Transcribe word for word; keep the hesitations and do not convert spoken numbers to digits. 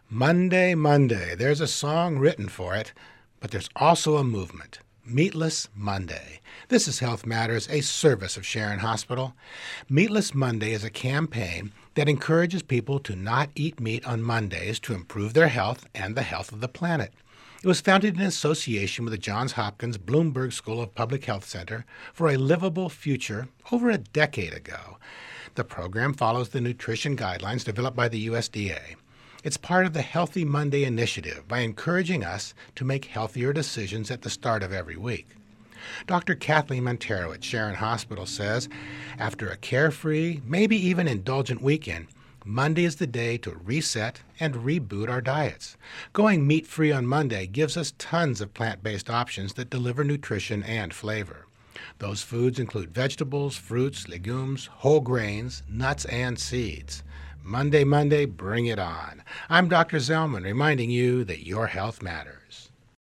Monday, Monday. There's a song written for it, but there's also a movement. Meatless Monday. This is Health Matters, a service of Sharon Hospital. Meatless Monday is a campaign that encourages people to not eat meat on Mondays to improve their health and the health of the planet. It was founded in association with the Johns Hopkins Bloomberg School of Public Health Center for a livable future over a decade ago. The program follows the nutrition guidelines developed by the U S D A. It's part of the Healthy Monday initiative by encouraging us to make healthier decisions at the start of every week. Doctor Kathleen Montero at Sharon Hospital says, after a carefree, maybe even indulgent weekend, Monday is the day to reset and reboot our diets. Going meat-free on Monday gives us tons of plant-based options that deliver nutrition and flavor. Those foods include vegetables, fruits, legumes, whole grains, nuts, and seeds. Monday, Monday, bring it on. I'm Doctor Zellman, reminding you that your health matters.